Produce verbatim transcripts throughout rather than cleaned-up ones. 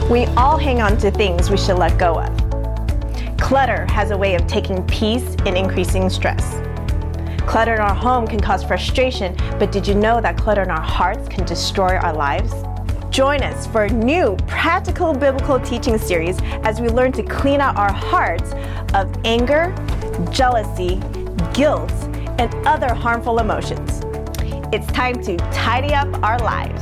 We all hang on to things we should let go of. Clutter has a way of taking peace and increasing stress. Clutter in our home can cause frustration, but did you know that clutter in our hearts can destroy our lives? Join us for a new practical biblical teaching series as we learn to clean out our hearts of anger, jealousy, guilt, and other harmful emotions. It's time to tidy up our lives.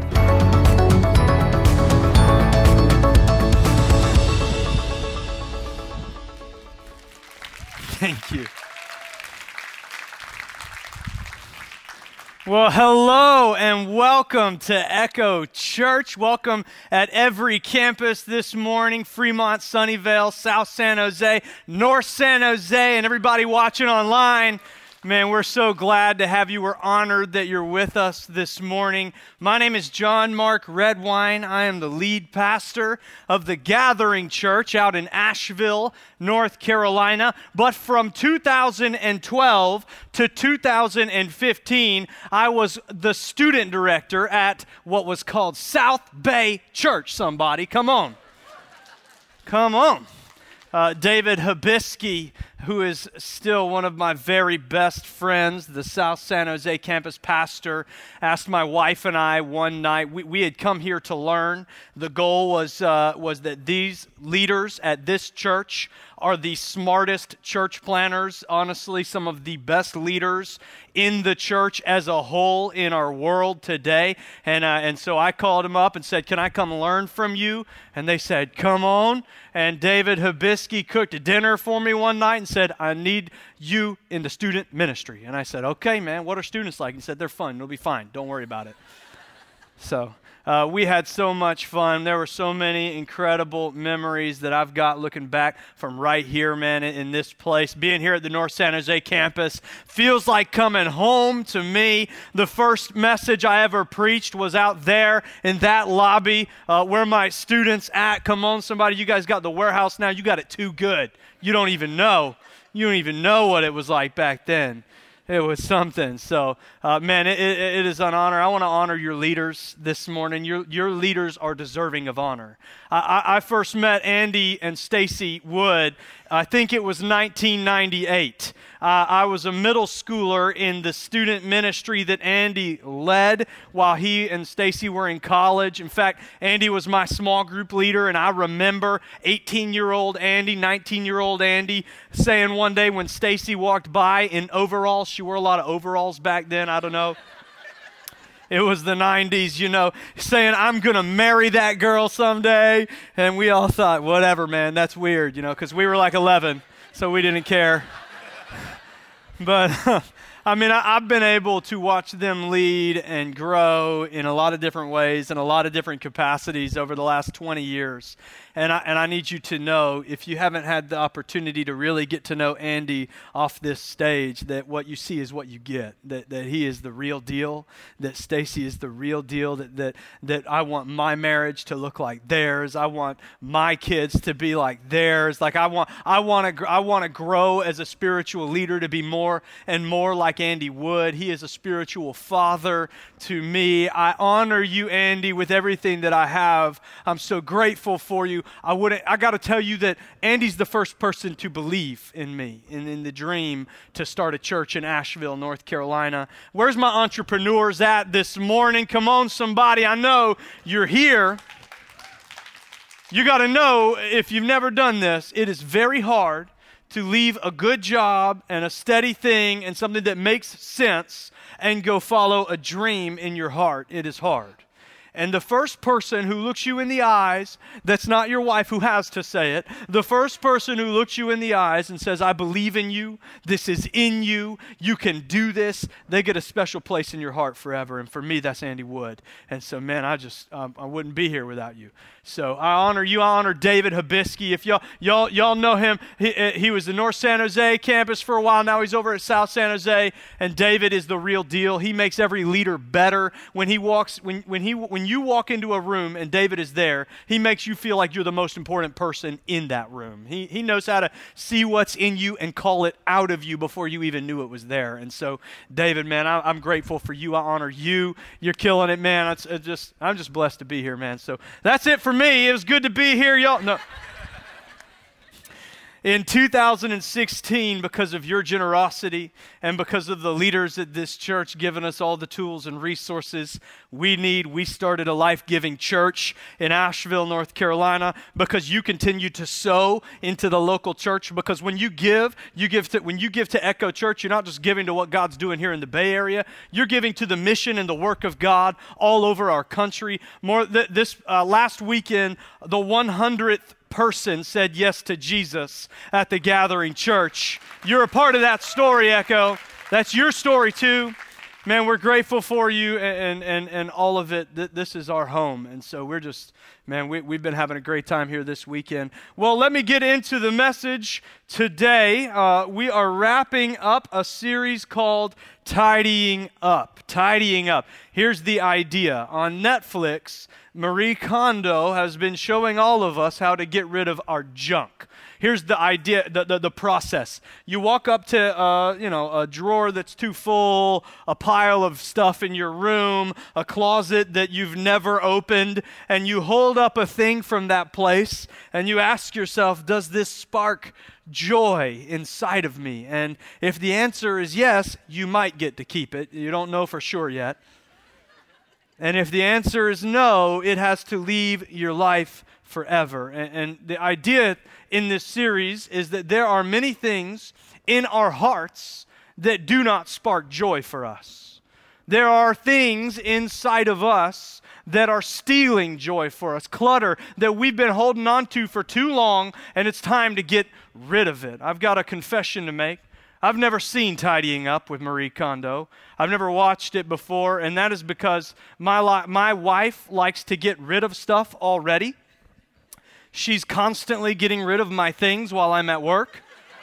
Thank you. Well, hello and welcome to Echo Church. Welcome at every campus this morning, Fremont, Sunnyvale, South San Jose, North San Jose, and everybody watching online. Man, we're so glad to have you. We're honored that you're with us this morning. My name is John Mark Redwine. I am the lead pastor of the Gathering Church out in Asheville, North Carolina. But from two thousand twelve to two thousand fifteen, I was the student director at what was called South Bay Church. Somebody, come on. Come on. Uh, David Habisky, who is still one of my very best friends, the South San Jose campus pastor, asked my wife and I one night, we, we had come here to learn. The goal was, uh, was that these leaders at this church are the smartest church planners, honestly, some of the best leaders in the church as a whole in our world today. And, uh, and so I called them up and said, can I come learn from you? And they said, come on. And David Habisky cooked dinner for me one night and said, I need you in the student ministry. And I said, okay, man, what are students like? He said, they're fun. It'll be fine. Don't worry about it. So uh, we had so much fun. There were so many incredible memories that I've got looking back from right here, man, in, in this place. Being here at the North San Jose campus feels like coming home to me. The first message I ever preached was out there in that lobby uh, where my students at. Come on, somebody. You guys got the warehouse now. You got it too good. You don't even know. You don't even know what it was like back then. It was something. So, uh, man, it, it, it is an honor. I want to honor your leaders this morning. Your your leaders are deserving of honor. I, I, I first met Andy and Stacy Wood, I think it was nineteen ninety-eight. Uh, I was a middle schooler in the student ministry that Andy led while he and Stacy were in college. In fact, Andy was my small group leader, and I remember eighteen-year-old Andy, nineteen-year-old Andy saying one day when Stacy walked by in overalls, she wore a lot of overalls back then, I don't know. It was the nineties, you know, saying, I'm going to marry that girl someday. And we all thought, whatever, man, that's weird, you know, because we were like eleven, so we didn't care. But, I mean, I, I've been able to watch them lead and grow in a lot of different ways, in a lot of different capacities over the last twenty years. And I, and I need you to know, if you haven't had the opportunity to really get to know Andy off this stage, that what you see is what you get, that, that he is the real deal, that Stacy is the real deal, that, that, that I want my marriage to look like theirs. I want my kids to be like theirs. Like I want, I want to, I want to grow as a spiritual leader to be more and more like Andy Wood. He is a spiritual father to me. I honor you, Andy, with everything that I have. I'm so grateful for you. I wouldn't. I got to tell you that Andy's the first person to believe in me and in the dream to start a church in Asheville, North Carolina. Where's my entrepreneurs at this morning? Come on, somebody. I know you're here. You got to know, if you've never done this, it is very hard to leave a good job and a steady thing and something that makes sense and go follow a dream in your heart. It is hard. And the first person who looks you in the eyes, that's not your wife who has to say it, the first person who looks you in the eyes and says, I believe in you, this is in you, you can do this, they get a special place in your heart forever. And for me, that's Andy Wood. And so, man, I just, um, I wouldn't be here without you. So I honor you. I honor David Habisky. If y'all, y'all, y'all know him, he, he was the North San Jose campus for a while. Now he's over at South San Jose. And David is the real deal. He makes every leader better. When he walks, when when he when you walk into a room and David is there, he makes you feel like you're the most important person in that room. He, he knows how to see what's in you and call it out of you before you even knew it was there. And so, David, man, I, I'm grateful for you. I honor you. You're killing it, man. It's, it's just, I'm just blessed to be here, man. So that's it for me. It was good to be here, y'all. No. In two thousand sixteen, because of your generosity and because of the leaders at this church giving us all the tools and resources we need, we started a life-giving church in Asheville, North Carolina, because you continue to sow into the local church. Because when you give, you give to, when you give to Echo Church, you're not just giving to what God's doing here in the Bay Area. You're giving to the mission and the work of God all over our country. More th- this uh, last weekend, the one hundredth person said yes to Jesus at the Gathering Church. You're a part of that story, Echo. That's your story too. Man, we're grateful for you and and and all of it. This is our home. And so we're just, man, we, we've been having a great time here this weekend. Well, let me get into the message today. Uh, we are wrapping up a series called Tidying Up. Tidying Up. Here's the idea. On Netflix, Marie Kondo has been showing all of us how to get rid of our junk. Here's the idea, the, the, the process. You walk up to, uh, you know, a drawer that's too full, a pile of stuff in your room, a closet that you've never opened, and you hold up a thing from that place, and you ask yourself, does this spark joy inside of me? And if the answer is yes, you might get to keep it. You don't know for sure yet. And if the answer is no, it has to leave your life forever. And, and the idea in this series is that there are many things in our hearts that do not spark joy for us. There are things inside of us that are stealing joy for us, clutter that we've been holding on to for too long, and it's time to get rid of it. I've got a confession to make. I've never seen Tidying Up with Marie Kondo. I've never watched it before, and that is because my, li- my wife likes to get rid of stuff already. She's constantly getting rid of my things while I'm at work.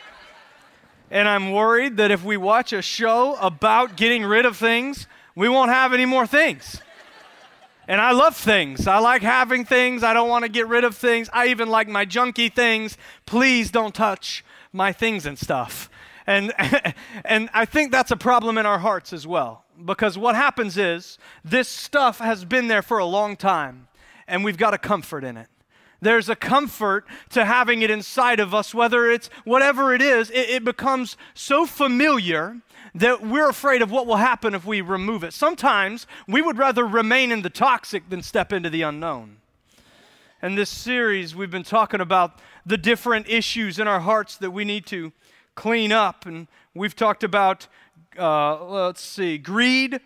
And I'm worried that if we watch a show about getting rid of things, we won't have any more things. And I love things. I like having things. I don't want to get rid of things. I even like my junky things. Please don't touch my things and stuff. And, and I think that's a problem in our hearts as well. Because what happens is, this stuff has been there for a long time, and we've got a comfort in it. There's a comfort to having it inside of us, whether it's whatever it is, it, it becomes so familiar that we're afraid of what will happen if we remove it. Sometimes we would rather remain in the toxic than step into the unknown. In this series, we've been talking about the different issues in our hearts that we need to clean up. And we've talked about, uh, let's see, greed,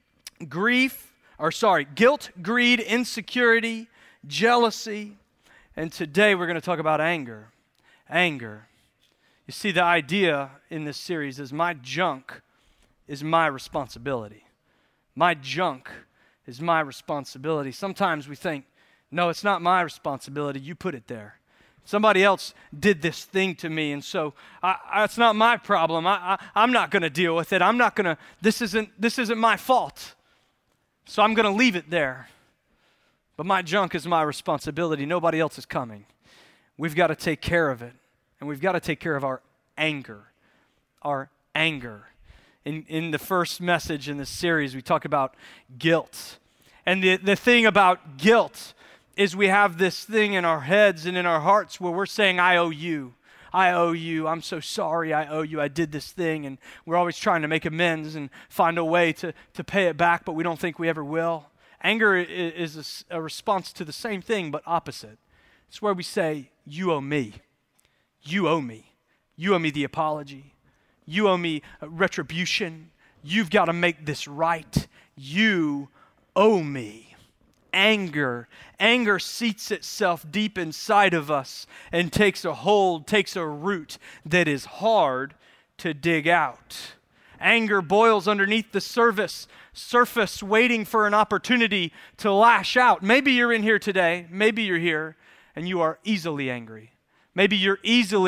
grief, or sorry, guilt, greed, insecurity, jealousy. And today we're going to talk about anger. Anger. You see, the idea in this series is my junk is my responsibility. My junk is my responsibility. Sometimes we think, no, it's not my responsibility. You put it there. Somebody else did this thing to me, and so I, I, it's not my problem. I, I, I'm not going to deal with it. I'm not going to, this isn't, this isn't my fault. So I'm going to leave it there. But my junk is my responsibility. Nobody else is coming. We've got to take care of it. And we've got to take care of our anger. Our anger. In, in the first message in this series, we talk about guilt. And the, the thing about guilt is we have this thing in our heads and in our hearts where we're saying, I owe you. I owe you. I'm so sorry. I owe you. I did this thing. And we're always trying to make amends and find a way to, to pay it back, but we don't think we ever will. Anger is a, a response to the same thing, but opposite. It's where we say, you owe me. You owe me. You owe me the apology. You owe me retribution. You've got to make this right. You owe me. Anger. Anger seats itself deep inside of us and takes a hold, takes a root that is hard to dig out. Anger boils underneath the surface, surface waiting for an opportunity to lash out. Maybe you're in here today, maybe you're here, and you are easily angry. Maybe you're easily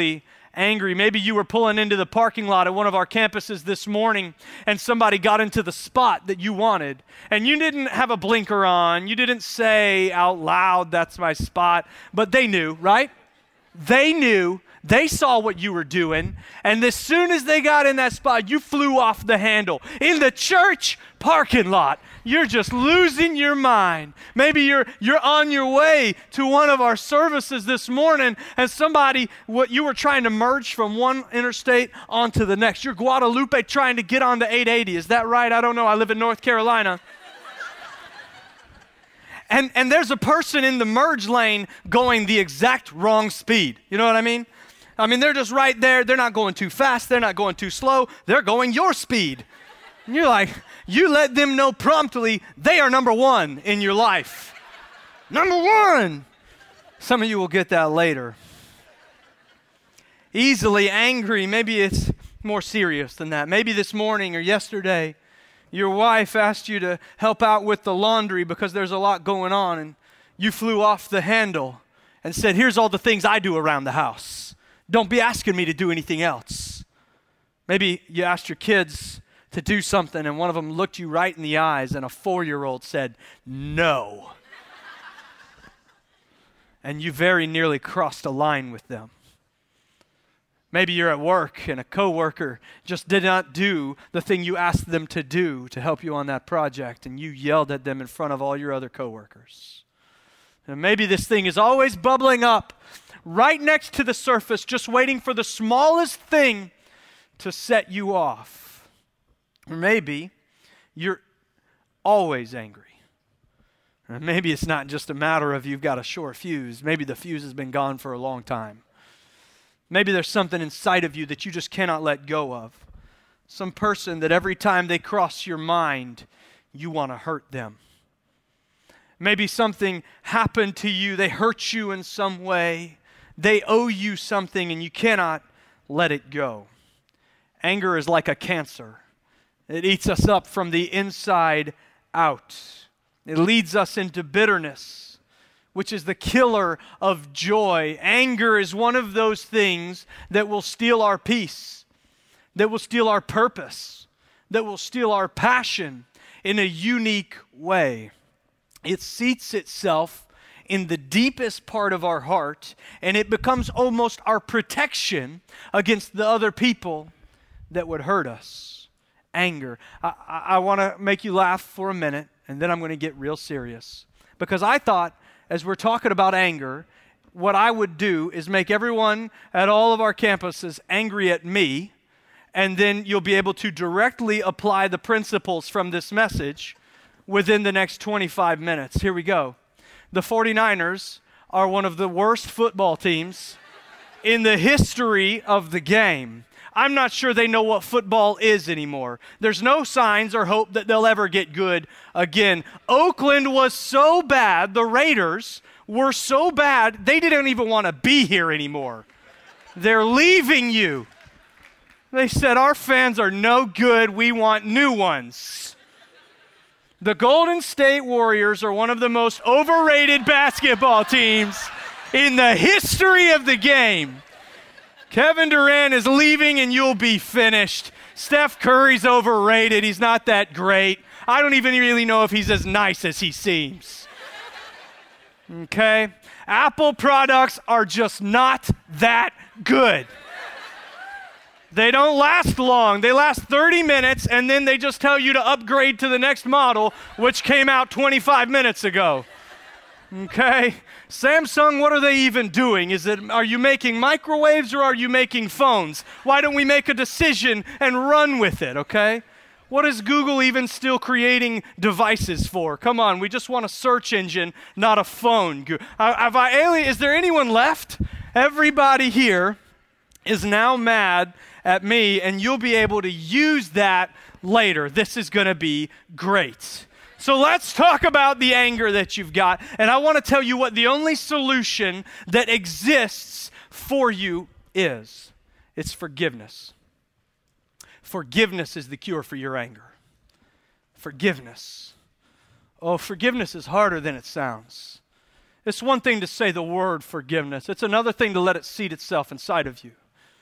angry. Maybe you were pulling into the parking lot at one of our campuses this morning and somebody got into the spot that you wanted and you didn't have a blinker on. You didn't say out loud, "That's my spot," but they knew, right? They knew. They saw what you were doing, and as soon as they got in that spot, you flew off the handle. In the church parking lot, you're just losing your mind. Maybe you're you're on your way to one of our services this morning, and somebody, what you were trying to merge from one interstate onto the next. You're Guadalupe trying to get onto eight eighty. Is that right? I don't know. I live in North Carolina. And, and there's a person in the merge lane going the exact wrong speed. You know what I mean? I mean, they're just right there. They're not going too fast. They're not going too slow. They're going your speed. And you're like, you let them know promptly they are number one in your life. Number one. Some of you will get that later. Easily angry. Maybe it's more serious than that. Maybe this morning or yesterday, your wife asked you to help out with the laundry because there's a lot going on, and you flew off the handle and said, "Here's all the things I do around the house. Don't be asking me to do anything else." Maybe you asked your kids to do something and one of them looked you right in the eyes and a four-year-old said, "No." And you very nearly crossed a line with them. Maybe you're at work and a coworker just did not do the thing you asked them to do to help you on that project, and you yelled at them in front of all your other coworkers. And maybe this thing is always bubbling up right next to the surface, just waiting for the smallest thing to set you off. Or maybe you're always angry. Or maybe it's not just a matter of you've got a short fuse. Maybe the fuse has been gone for a long time. Maybe there's something inside of you that you just cannot let go of. Some person that every time they cross your mind, you want to hurt them. Maybe something happened to you. They hurt you in some way. They owe you something and you cannot let it go. Anger is like a cancer. It eats us up from the inside out. It leads us into bitterness, which is the killer of joy. Anger is one of those things that will steal our peace, that will steal our purpose, that will steal our passion in a unique way. It seats itself in the deepest part of our heart, and it becomes almost our protection against the other people that would hurt us. Anger. I, I, I want to make you laugh for a minute, and then I'm going to get real serious. Because I thought, as we're talking about anger, what I would do is make everyone at all of our campuses angry at me, and then you'll be able to directly apply the principles from this message within the next twenty-five minutes. Here we go. The forty-niners are one of the worst football teams in the history of the game. I'm not sure they know what football is anymore. There's no signs or hope that they'll ever get good again. Oakland was so bad, the Raiders were so bad, they didn't even want to be here anymore. They're leaving you. They said, "Our fans are no good, we want new ones." The Golden State Warriors are one of the most overrated basketball teams in the history of the game. Kevin Durant is leaving and you'll be finished. Steph Curry's overrated. He's not that great. I don't even really know if he's as nice as he seems. Okay? Apple products are just not that good. They don't last long. They last thirty minutes, and then they just tell you to upgrade to the next model, which came out twenty-five minutes ago. Okay? Samsung, what are they even doing? Is it, are you making microwaves or are you making phones? Why don't we make a decision and run with it, okay? What is Google even still creating devices for? Come on, we just want a search engine, not a phone. Have I, is there anyone left? Everybody here is now mad at me, and you'll be able to use that later. This is going to be great. So let's talk about the anger that you've got. And I want to tell you what the only solution that exists for you is. It's forgiveness. Forgiveness is the cure for your anger. Forgiveness. Oh, forgiveness is harder than it sounds. It's one thing to say the word forgiveness. It's another thing to let it seat itself inside of you.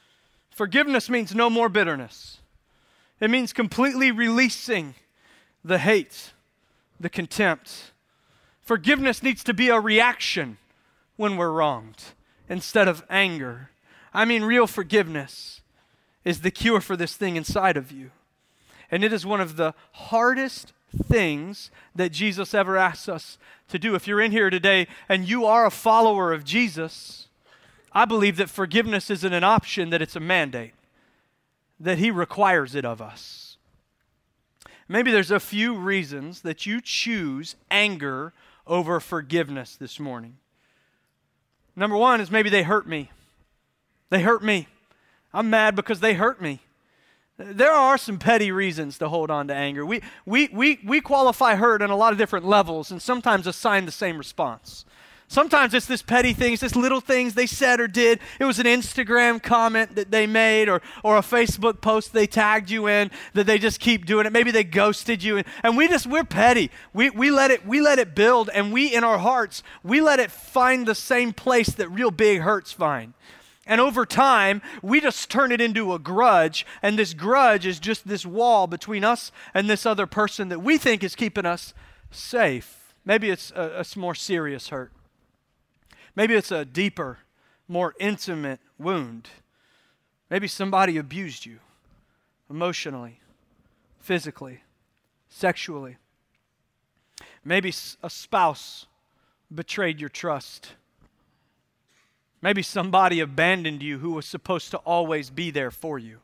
Forgiveness means no more bitterness. It means completely releasing the hate, the contempt. Forgiveness needs to be a reaction when we're wronged instead of anger. I mean, real forgiveness is the cure for this thing inside of you. And it is one of the hardest things that Jesus ever asks us to do. If you're in here today and you are a follower of Jesus, I believe that forgiveness isn't an option, that it's a mandate, that He requires it of us. Maybe there's a few reasons that you choose anger over forgiveness this morning. Number one is maybe they hurt me. They hurt me. I'm mad because they hurt me. There are some petty reasons to hold on to anger. We, we, we, we qualify hurt on a lot of different levels and sometimes assign the same response. Sometimes it's this petty things, this little things they said or did. It was an Instagram comment that they made or, or a Facebook post they tagged you in that they just keep doing it. Maybe they ghosted you. And, and we just, we're petty. We, we, let it, we let it build, and we, in our hearts, we let it find the same place that real big hurts find. And over time, we just turn it into a grudge, and this grudge is just this wall between us and this other person that we think is keeping us safe. Maybe it's a, a more serious hurt. Maybe it's a deeper, more intimate wound. Maybe somebody abused you emotionally, physically, sexually. Maybe a spouse betrayed your trust. Maybe somebody abandoned you who was supposed to always be there for you.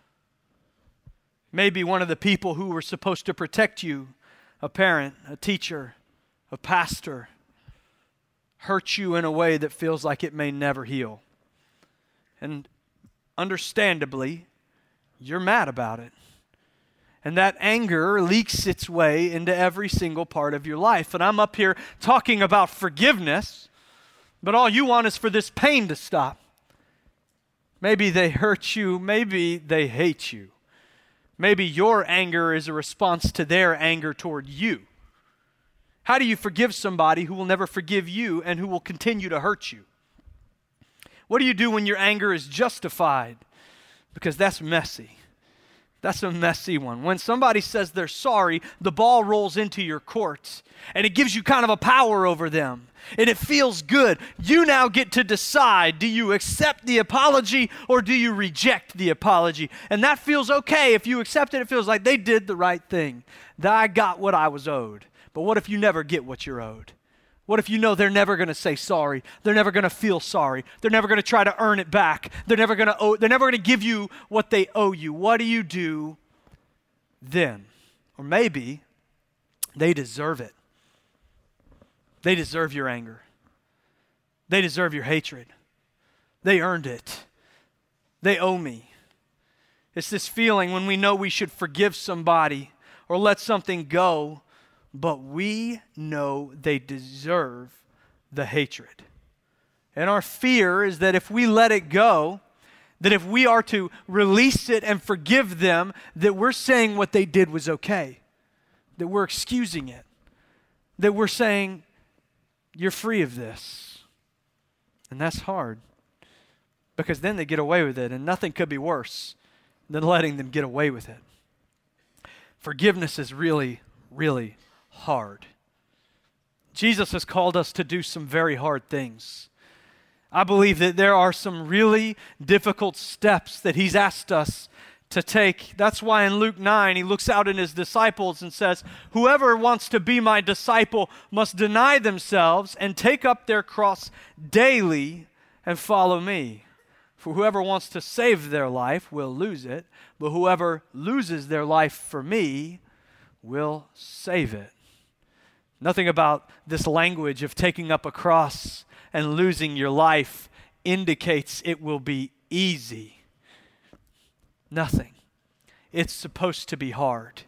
Maybe one of the people who were supposed to protect you, a parent, a teacher, a pastor, hurt you in a way that feels like it may never heal. And understandably, you're mad about it. And that anger leaks its way into every single part of your life. And I'm up here talking about forgiveness, but all you want is for this pain to stop. Maybe they hurt you. Maybe they hate you. Maybe your anger is a response to their anger toward you. How do you forgive somebody who will never forgive you and who will continue to hurt you? What do you do when your anger is justified? Because that's messy. That's a messy one. When somebody says they're sorry, the ball rolls into your court, and it gives you kind of a power over them, and it feels good. You now get to decide, do you accept the apology or do you reject the apology? And that feels okay. If you accept it, it feels like they did the right thing, that I got what I was owed. But what if you never get what you're owed? What if you know they're never going to say sorry? They're never going to feel sorry. They're never going to try to earn it back. They're never going to owe, they're never going to give you what they owe you. What do you do then? Or maybe they deserve it. They deserve your anger. They deserve your hatred. They earned it. They owe me. It's this feeling when we know we should forgive somebody or let something go, but we know they deserve the hatred. And our fear is that if we let it go, that if we are to release it and forgive them, that we're saying what they did was okay, that we're excusing it, that we're saying, you're free of this. And that's hard, because then they get away with it, and nothing could be worse than letting them get away with it. Forgiveness is really, really hard. Jesus has called us to do some very hard things. I believe that there are some really difficult steps that He's asked us to take. That's why in Luke nine, He looks out at His disciples and says, whoever wants to be my disciple must deny themselves and take up their cross daily and follow me. For whoever wants to save their life will lose it, but whoever loses their life for me will save it. Nothing about this language of taking up a cross and losing your life indicates it will be easy. Nothing. It's supposed to be hard.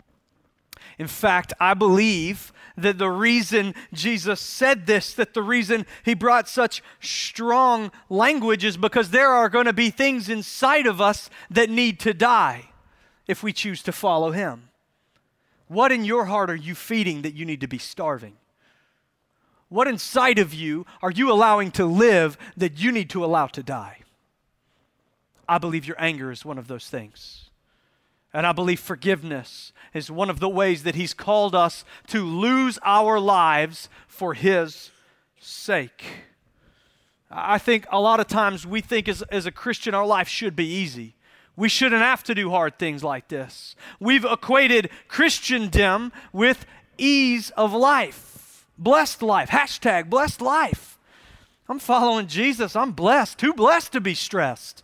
In fact, I believe that the reason Jesus said this, that the reason He brought such strong language is because there are going to be things inside of us that need to die if we choose to follow Him. What in your heart are you feeding that you need to be starving? What inside of you are you allowing to live that you need to allow to die? I believe your anger is one of those things. And I believe forgiveness is one of the ways that He's called us to lose our lives for His sake. I think a lot of times we think as, as a Christian our life should be easy. We shouldn't have to do hard things like this. We've equated Christendom with ease of life, blessed life, hashtag blessed life. I'm following Jesus. I'm blessed, too blessed to be stressed.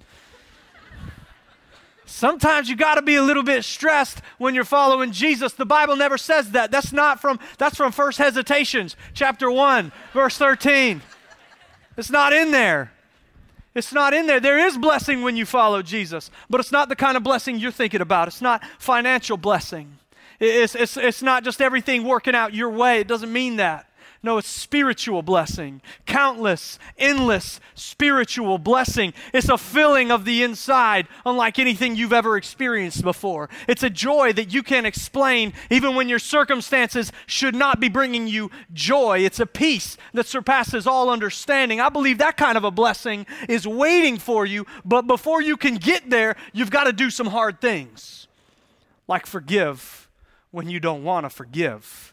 Sometimes you got to be a little bit stressed when you're following Jesus. The Bible never says that. That's not from, that's from First Hesitations, chapter one, verse thirteen. It's not in there. It's not in there. There is blessing when you follow Jesus, but it's not the kind of blessing you're thinking about. It's not financial blessing. It's, it's, it's not just everything working out your way. It doesn't mean that. No, it's spiritual blessing. Countless, endless spiritual blessing. It's a filling of the inside unlike anything you've ever experienced before. It's a joy that you can't explain even when your circumstances should not be bringing you joy. It's a peace that surpasses all understanding. I believe that kind of a blessing is waiting for you, but before you can get there, you've got to do some hard things, like forgive when you don't want to forgive.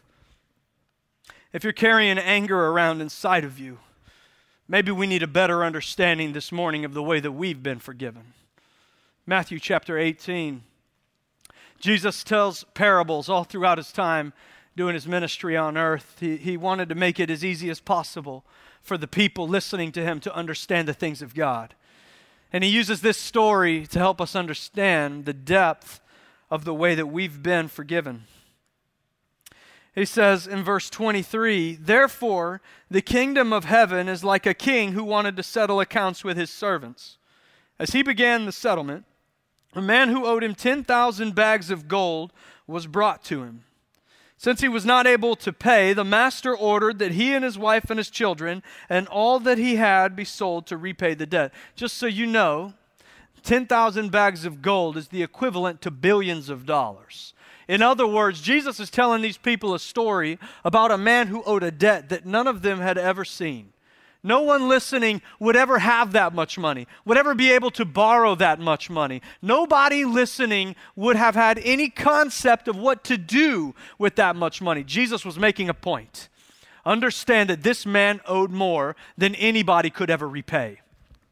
If you're carrying anger around inside of you, maybe we need a better understanding this morning of the way that we've been forgiven. Matthew chapter eighteen. Jesus tells parables all throughout His time doing His ministry on earth. He, he wanted to make it as easy as possible for the people listening to Him to understand the things of God. And He uses this story to help us understand the depth of the way that we've been forgiven. He says in verse twenty-three, "Therefore the kingdom of heaven is like a king who wanted to settle accounts with his servants. As he began the settlement, a man who owed him ten thousand bags of gold was brought to him. Since he was not able to pay, the master ordered that he and his wife and his children and all that he had be sold to repay the debt." Just so you know, ten thousand bags of gold is the equivalent to billions of dollars. In other words, Jesus is telling these people a story about a man who owed a debt that none of them had ever seen. No one listening would ever have that much money, would ever be able to borrow that much money. Nobody listening would have had any concept of what to do with that much money. Jesus was making a point. Understand that this man owed more than anybody could ever repay.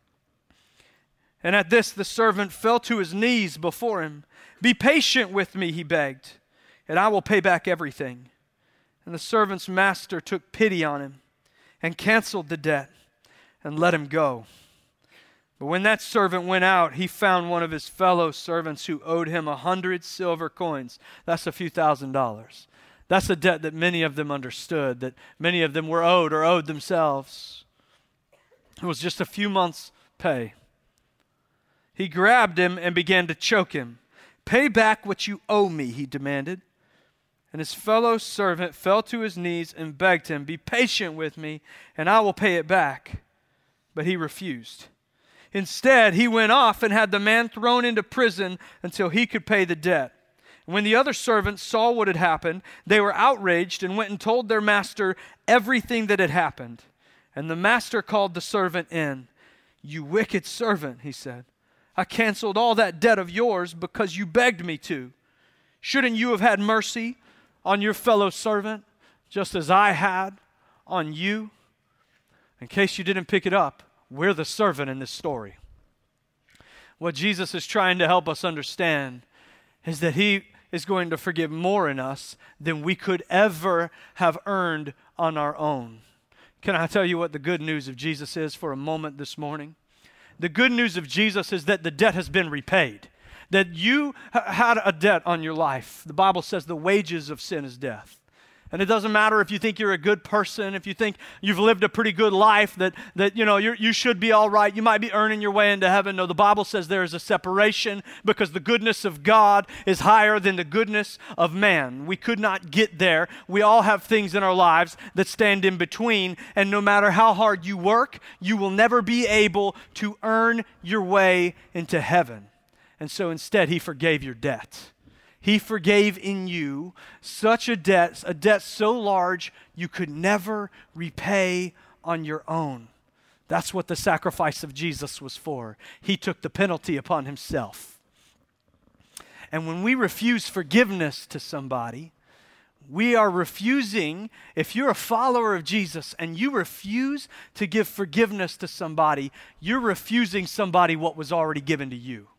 And at this, the servant fell to his knees before him. "Be patient with me," he begged, "and I will pay back everything." And the servant's master took pity on him and canceled the debt and let him go. But when that servant went out, he found one of his fellow servants who owed him a hundred silver coins. That's a few thousand dollars. That's a debt that many of them understood, that many of them were owed or owed themselves. It was just a few months' pay. He grabbed him and began to choke him. "Pay back what you owe me," he demanded. And his fellow servant fell to his knees and begged him, "Be patient with me, and I will pay it back." But he refused. Instead, he went off and had the man thrown into prison until he could pay the debt. And when the other servants saw what had happened, they were outraged and went and told their master everything that had happened. And the master called the servant in. "You wicked servant," he said. "I canceled all that debt of yours because you begged me to. Shouldn't you have had mercy on your fellow servant, just as I had on you?" In case you didn't pick it up, we're the servant in this story. What Jesus is trying to help us understand is that He is going to forgive more in us than we could ever have earned on our own. Can I tell you what the good news of Jesus is for a moment this morning? The good news of Jesus is that the debt has been repaid. That you ha- had a debt on your life. The Bible says the wages of sin is death. And it doesn't matter if you think you're a good person, if you think you've lived a pretty good life, that, that you know, you're, you should be all right. You might be earning your way into heaven. No, the Bible says there is a separation because the goodness of God is higher than the goodness of man. We could not get there. We all have things in our lives that stand in between. And no matter how hard you work, you will never be able to earn your way into heaven. And so instead, He forgave your debt. He forgave in you such a debt, a debt so large you could never repay on your own. That's what the sacrifice of Jesus was for. He took the penalty upon himself. And when we refuse forgiveness to somebody, we are refusing, if you're a follower of Jesus and you refuse to give forgiveness to somebody, you're refusing somebody what was already given to you.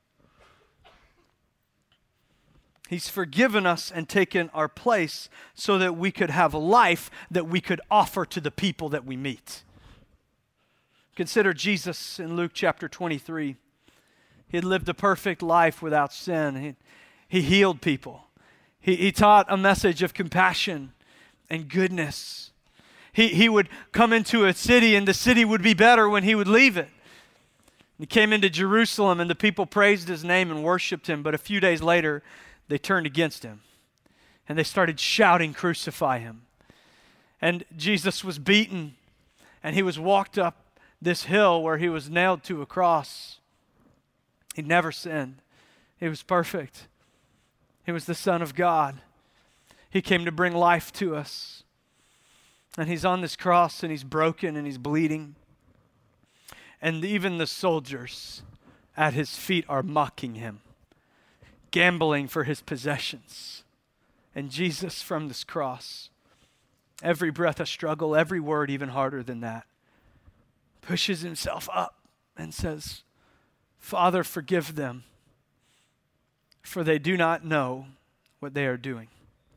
He's forgiven us and taken our place so that we could have a life that we could offer to the people that we meet. Consider Jesus in Luke chapter twenty-three. He had lived a perfect life without sin. He, he healed people. He, he taught a message of compassion and goodness. He, he would come into a city and the city would be better when he would leave it. He came into Jerusalem and the people praised his name and worshiped him, but a few days later they turned against him and they started shouting, "Crucify him." And Jesus was beaten and he was walked up this hill where he was nailed to a cross. He never sinned. He was perfect. He was the Son of God. He came to bring life to us. And he's on this cross and he's broken and he's bleeding. And even the soldiers at his feet are mocking him, gambling for his possessions. And Jesus from this cross, every breath a struggle, every word even harder than that, pushes himself up and says, "Father, forgive them, for they do not know what they are doing."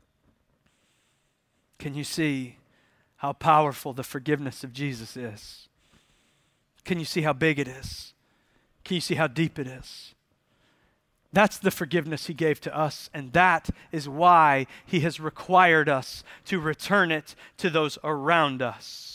Can you see how powerful the forgiveness of Jesus is? Can you see how big it is? Can you see how deep it is? That's the forgiveness he gave to us, and that is why he has required us to return it to those around us.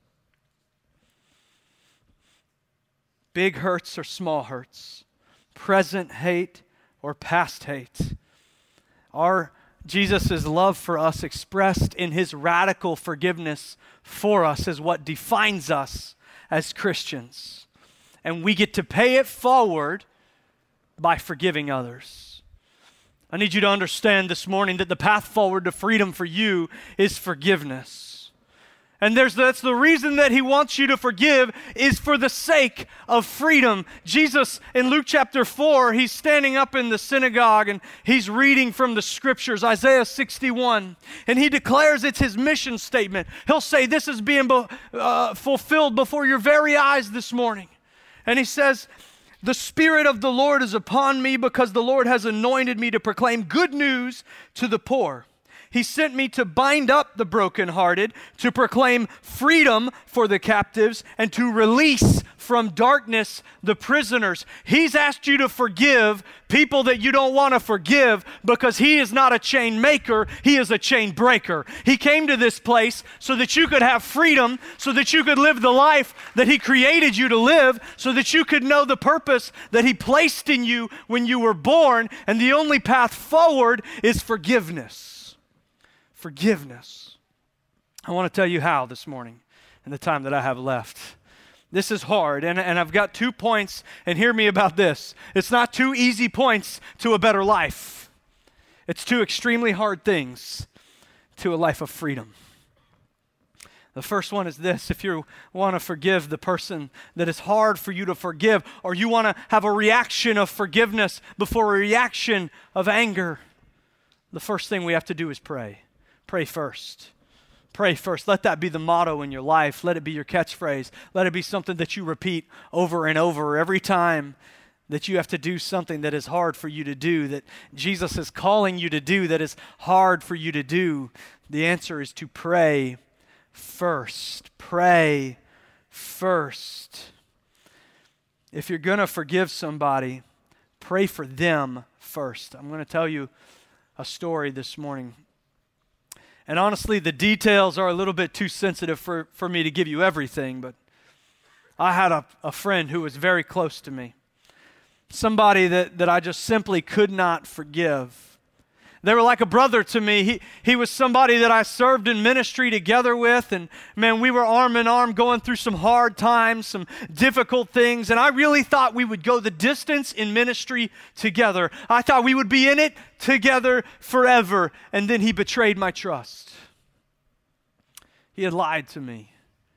Big hurts or small hurts, present hate or past hate. Our Jesus' love for us expressed in his radical forgiveness for us is what defines us as Christians. And we get to pay it forward by forgiving others. I need you to understand this morning that the path forward to freedom for you is forgiveness. And there's, that's the reason that he wants you to forgive is for the sake of freedom. Jesus, in Luke chapter four, he's standing up in the synagogue and he's reading from the scriptures, Isaiah sixty-one. And he declares it's his mission statement. He'll say, this is being uh, fulfilled before your very eyes this morning. And he says, "The Spirit of the Lord is upon me because the Lord has anointed me to proclaim good news to the poor. He sent me to bind up the brokenhearted, to proclaim freedom for the captives, and to release from darkness the prisoners." He's asked you to forgive people that you don't want to forgive because he is not a chain maker, he is a chain breaker. He came to this place so that you could have freedom, so that you could live the life that he created you to live, so that you could know the purpose that he placed in you when you were born, and the only path forward is forgiveness. Forgiveness. I want to tell you how this morning in the time that I have left. This is hard, and, and I've got two points, and hear me about this. It's not two easy points to a better life. It's two extremely hard things to a life of freedom. The first one is this: if you want to forgive the person that is hard for you to forgive, or you want to have a reaction of forgiveness before a reaction of anger, the first thing we have to do is pray. Pray first. Pray first. Let that be the motto in your life. Let it be your catchphrase. Let it be something that you repeat over and over every time that you have to do something that is hard for you to do, that Jesus is calling you to do, that is hard for you to do. The answer is to pray first. Pray first. If you're going to forgive somebody, pray for them first. I'm going to tell you a story this morning. And honestly, the details are a little bit too sensitive for, for me to give you everything, but I had a, a friend who was very close to me. Somebody that, that I just simply could not forgive. They were like a brother to me. He, he was somebody that I served in ministry together with, and man, we were arm in arm going through some hard times, some difficult things, and I really thought we would go the distance in ministry together. I thought we would be in it together forever, and then he betrayed my trust. He had lied to me.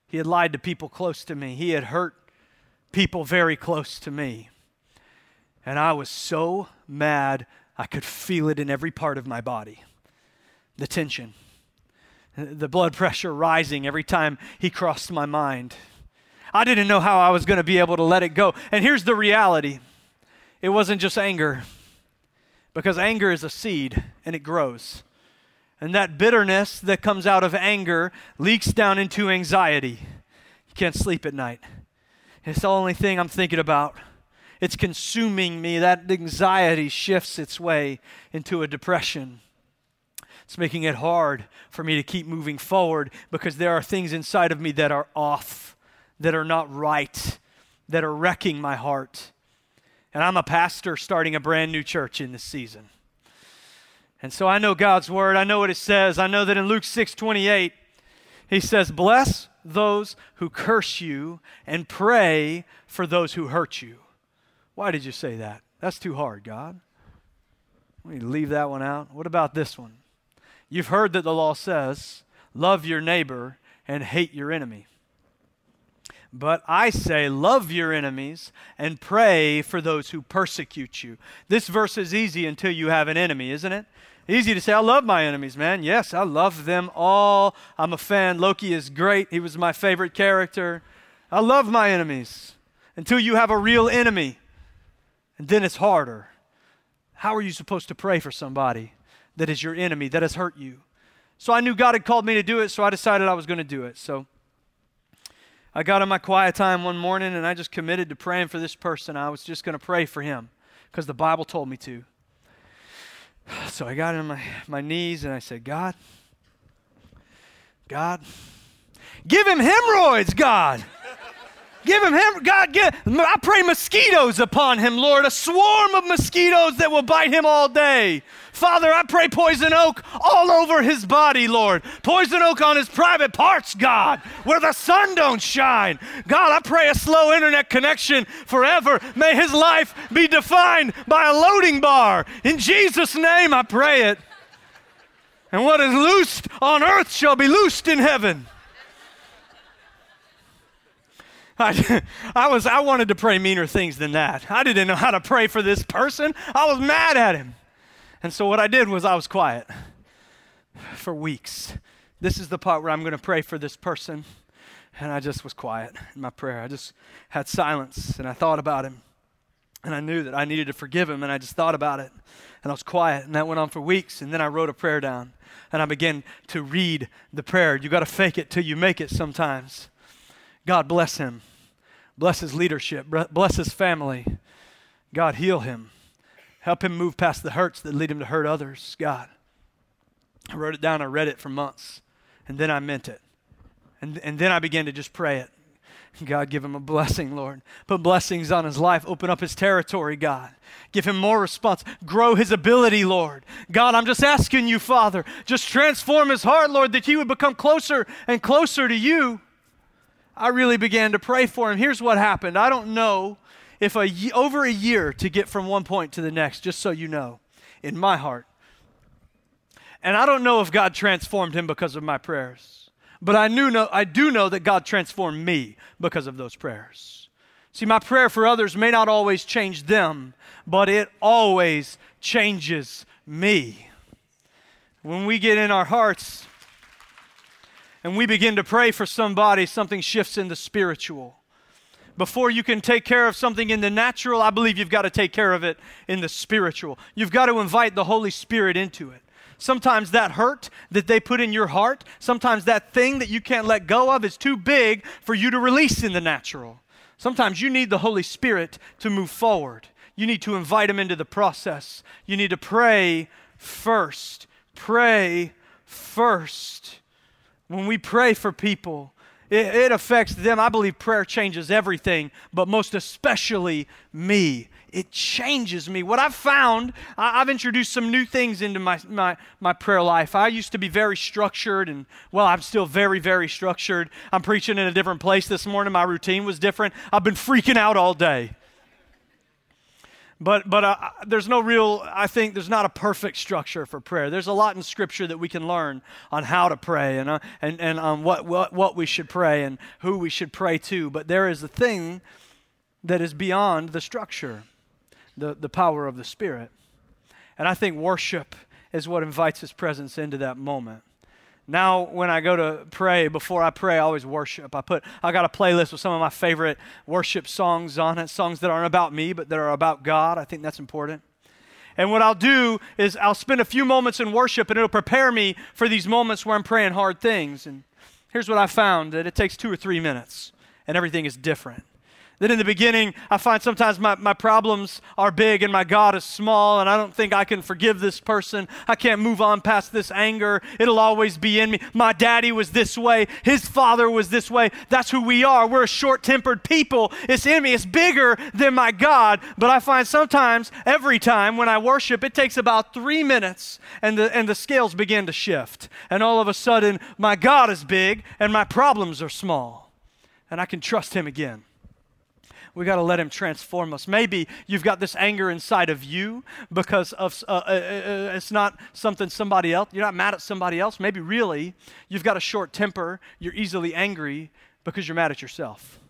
He had lied to people close to me. He had hurt people very close to me. And I was so mad, I could feel it in every part of my body. The tension, the blood pressure rising every time he crossed my mind. I didn't know how I was going to be able to let it go. And here's the reality. It wasn't just anger, because anger is a seed and it grows. And that bitterness that comes out of anger leaks down into anxiety. You can't sleep at night. It's the only thing I'm thinking about. It's consuming me. That anxiety shifts its way into a depression. It's making it hard for me to keep moving forward because there are things inside of me that are off, that are not right, that are wrecking my heart. And I'm a pastor starting a brand new church in this season. And so I know God's word. I know what it says. I know that in Luke six twenty-eight, he says, bless those who curse you and pray for those who hurt you. Why did you say that? That's too hard, God. We need to leave that one out. What about this one? You've heard that the law says, love your neighbor and hate your enemy. But I say, love your enemies and pray for those who persecute you. This verse is easy until you have an enemy, isn't it? Easy to say, I love my enemies, man. Yes, I love them all. I'm a fan. Loki is great. He was my favorite character. I love my enemies until you have a real enemy. And then it's harder. How are you supposed to pray for somebody that is your enemy, that has hurt you? So I knew God had called me to do it, so I decided I was going to do it. So I got in my quiet time one morning and I just committed to praying for this person. I was just going to pray for him because the Bible told me to. So I got on my, my knees and I said, God, God, give him hemorrhoids, God. Give him, hem- God, give, I pray mosquitoes upon him, Lord, a swarm of mosquitoes that will bite him all day. Father, I pray poison oak all over his body, Lord. Poison oak on his private parts, God, where the sun don't shine. God, I pray a slow internet connection forever. May his life be defined by a loading bar. In Jesus' name, I pray it. And what is loosed on earth shall be loosed in heaven. I, I was I wanted to pray meaner things than that. I didn't know how to pray for this person. I was mad at him. And so what I did was I was quiet for weeks. This is the part where I'm going to pray for this person. And I just was quiet in my prayer. I just had silence and I thought about him. And I knew that I needed to forgive him and I just thought about it. And I was quiet and that went on for weeks. And then I wrote a prayer down and I began to read the prayer. You got to fake it till you make it sometimes. God bless him. Bless his leadership. Bless his family. God, heal him. Help him move past the hurts that lead him to hurt others. God. I wrote it down. I read it for months. And then I meant it. And, and then I began to just pray it. God, give him a blessing, Lord. Put blessings on his life. Open up his territory, God. Give him more response. Grow his ability, Lord. God, I'm just asking you, Father, just transform his heart, Lord, that he would become closer and closer to you. I really began to pray for him. Here's what happened. I don't know if a, over a year to get from one point to the next, just so you know, in my heart. And I don't know if God transformed him because of my prayers, but I, knew know, I do know that God transformed me because of those prayers. See, my prayer for others may not always change them, but it always changes me. When we get in our hearts and we begin to pray for somebody, something shifts in the spiritual. Before you can take care of something in the natural, I believe you've got to take care of it in the spiritual. You've got to invite the Holy Spirit into it. Sometimes that hurt that they put in your heart, sometimes that thing that you can't let go of is too big for you to release in the natural. Sometimes you need the Holy Spirit to move forward. You need to invite him into the process. You need to pray first. Pray first. When we pray for people, it, it affects them. I believe prayer changes everything, but most especially me. It changes me. What I've found, I, I've introduced some new things into my, my, my prayer life. I used to be very structured, and well, I'm still very, very structured. I'm preaching in a different place this morning. My routine was different. I've been freaking out all day. But but uh, there's no real, I think there's not a perfect structure for prayer. There's a lot in Scripture that we can learn on how to pray and uh, and, and on what, what, what we should pray and who we should pray to. But there is a thing that is beyond the structure, the, the power of the Spirit. And I think worship is what invites His presence into that moment. Now, when I go to pray, before I pray, I always worship. I put, I got a playlist with some of my favorite worship songs on it, songs that aren't about me, but that are about God. I think that's important. And what I'll do is I'll spend a few moments in worship, and it'll prepare me for these moments where I'm praying hard things. And here's what I found, that it takes two or three minutes, and everything is different. That in the beginning, I find sometimes my, my problems are big and my God is small, and I don't think I can forgive this person. I can't move on past this anger. It'll always be in me. My daddy was this way. His father was this way. That's who we are. We're a short-tempered people. It's in me. It's bigger than my God. But I find sometimes, every time when I worship, it takes about three minutes, and the, and the scales begin to shift. And all of a sudden, my God is big and my problems are small. And I can trust Him again. We got to let Him transform us. Maybe you've got this anger inside of you because of uh, uh, uh, it's not something somebody else. You're not mad at somebody else. Maybe really you've got a short temper. You're easily angry because you're mad at yourself.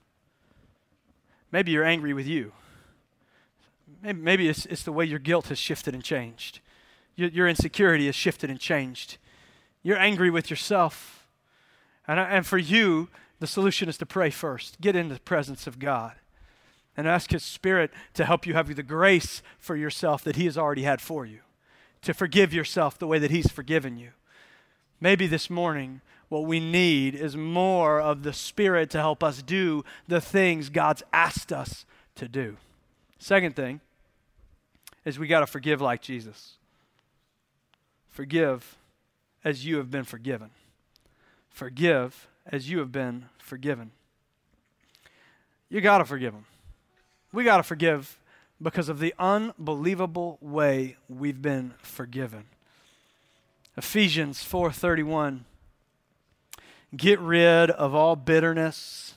Maybe you're angry with you. Maybe, maybe it's, it's the way your guilt has shifted and changed. Your, your insecurity has shifted and changed. You're angry with yourself. And, and for you, the solution is to pray first. Get into the presence of God. And ask His Spirit to help you have the grace for yourself that He has already had for you. To forgive yourself the way that He's forgiven you. Maybe this morning, what we need is more of the Spirit to help us do the things God's asked us to do. Second thing is we got to forgive like Jesus. Forgive as you have been forgiven. Forgive as you have been forgiven. You got to forgive them. We got to forgive because of the unbelievable way we've been forgiven. Ephesians four thirty-one. Get rid of all bitterness,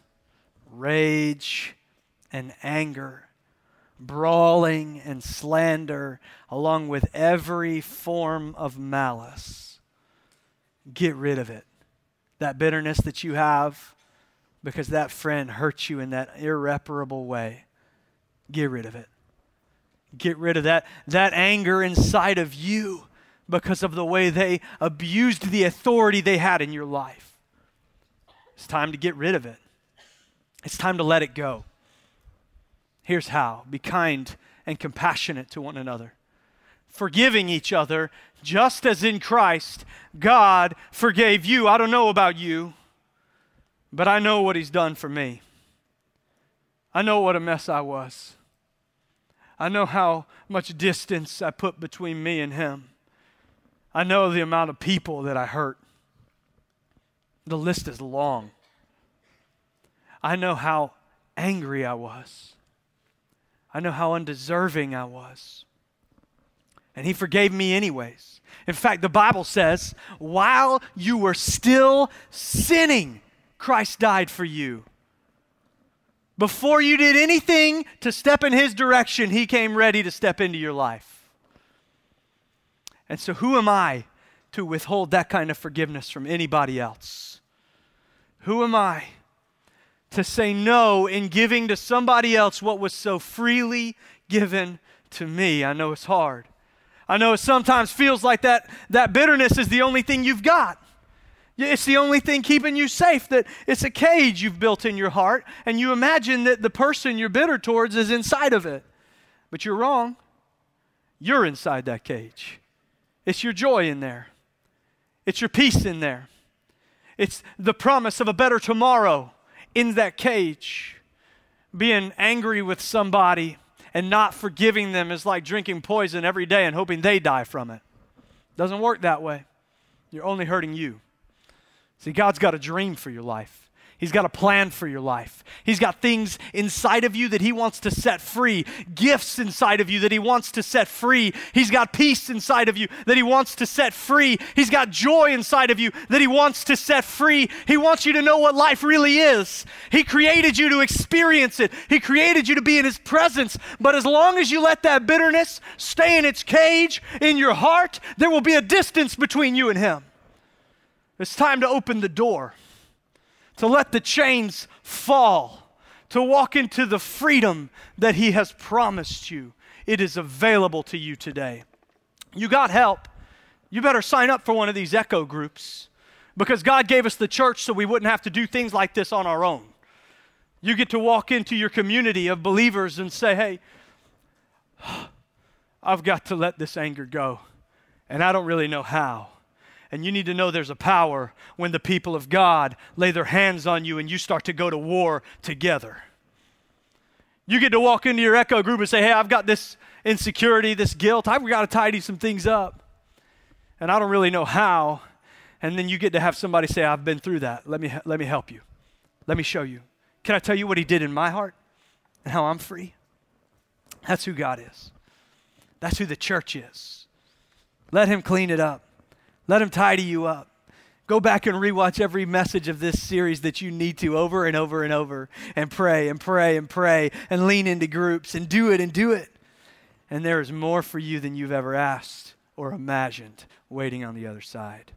rage, and anger, brawling and slander, along with every form of malice. Get rid of it. That bitterness that you have because that friend hurt you in that irreparable way. Get rid of it. Get rid of that, that anger inside of you because of the way they abused the authority they had in your life. It's time to get rid of it. It's time to let it go. Here's how. Be kind and compassionate to one another. Forgiving each other just as in Christ God forgave you. I don't know about you, but I know what He's done for me. I know what a mess I was. I know how much distance I put between me and Him. I know the amount of people that I hurt. The list is long. I know how angry I was. I know how undeserving I was. And He forgave me anyways. In fact, the Bible says, while you were still sinning, Christ died for you. Before you did anything to step in His direction, He came ready to step into your life. And so who am I to withhold that kind of forgiveness from anybody else? Who am I to say no in giving to somebody else what was so freely given to me? I know it's hard. I know it sometimes feels like that, that bitterness is the only thing you've got. It's the only thing keeping you safe, that it's a cage you've built in your heart, and you imagine that the person you're bitter towards is inside of it. But you're wrong. You're inside that cage. It's your joy in there. It's your peace in there. It's the promise of a better tomorrow in that cage. Being angry with somebody and not forgiving them is like drinking poison every day and hoping they die from it. Doesn't work that way. You're only hurting you. See, God's got a dream for your life. He's got a plan for your life. He's got things inside of you that he wants to set free, gifts inside of you that he wants to set free. He's got peace inside of you that he wants to set free. He's got joy inside of you that he wants to set free. He wants you to know what life really is. He created you to experience it. He created you to be in his presence. But as long as you let that bitterness stay in its cage in your heart, there will be a distance between you and him. It's time to open the door, to let the chains fall, to walk into the freedom that he has promised you. It is available to you today. You got help. You better sign up for one of these Echo groups, because God gave us the church so we wouldn't have to do things like this on our own. You get to walk into your community of believers and say, hey, I've got to let this anger go, and I don't really know how. And you need to know there's a power when the people of God lay their hands on you and you start to go to war together. You get to walk into your Echo group and say, hey, I've got this insecurity, this guilt. I've got to tidy some things up. And I don't really know how. And then you get to have somebody say, I've been through that. Let me, let me help you. Let me show you. Can I tell you what he did in my heart and how I'm free? That's who God is. That's who the church is. Let him clean it up. Let him tidy you up. Go back and rewatch every message of this series that you need to over and over and over, and pray and pray and pray and lean into groups and do it and do it. And there is more for you than you've ever asked or imagined waiting on the other side.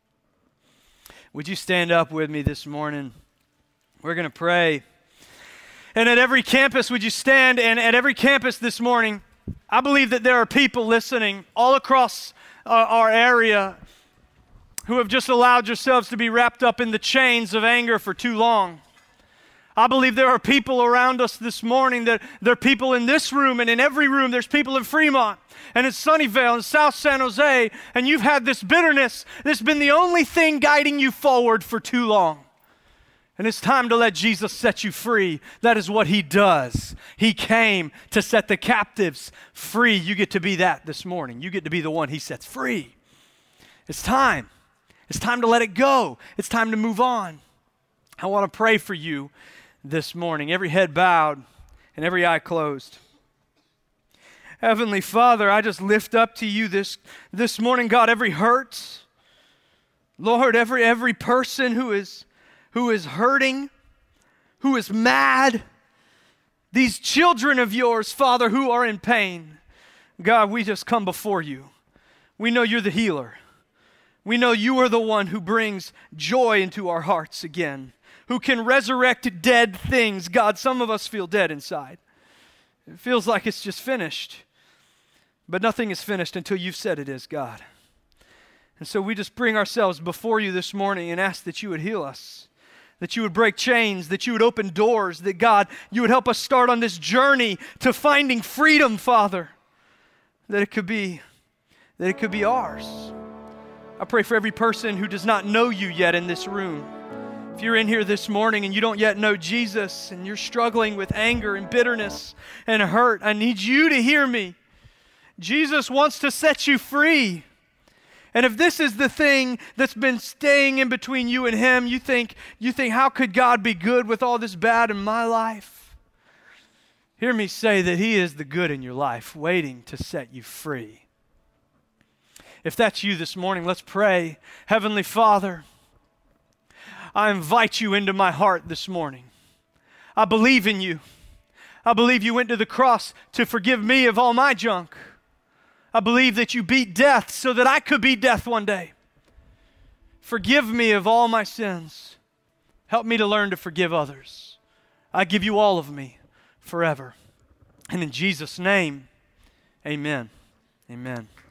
Would you stand up with me this morning? We're going to pray. And at every campus, would you stand? And at every campus this morning, I believe that there are people listening all across uh, our area who have just allowed yourselves to be wrapped up in the chains of anger for too long. I believe there are people around us this morning, that there are people in this room and in every room. There's people in Fremont and in Sunnyvale and South San Jose, and you've had this bitterness that's been the only thing guiding you forward for too long. And it's time to let Jesus set you free. That is what he does. He came to set the captives free. You get to be that this morning. You get to be the one he sets free. It's time. It's time to let it go. It's time to move on. I want to pray for you this morning, every head bowed and every eye closed. Heavenly Father, I just lift up to you this, this morning, God, every hurt. Lord, every, every person who is, who is hurting, who is mad, these children of yours, Father, who are in pain. God, we just come before you. We know you're the healer. We know you are the one who brings joy into our hearts again, who can resurrect dead things. God, some of us feel dead inside. It feels like it's just finished. But nothing is finished until you've said it is, God. And so we just bring ourselves before you this morning and ask that you would heal us, that you would break chains, that you would open doors, that God, you would help us start on this journey to finding freedom, Father, that it could be, that it could be ours. I pray for every person who does not know you yet in this room. If you're in here this morning and you don't yet know Jesus and you're struggling with anger and bitterness and hurt, I need you to hear me. Jesus wants to set you free. And if this is the thing that's been staying in between you and him, you think, you think, how could God be good with all this bad in my life? Hear me say that he is the good in your life, waiting to set you free. If that's you this morning, let's pray. Heavenly Father, I invite you into my heart this morning. I believe in you. I believe you went to the cross to forgive me of all my junk. I believe that you beat death so that I could beat death one day. Forgive me of all my sins. Help me to learn to forgive others. I give you all of me forever. And in Jesus' name, amen. Amen.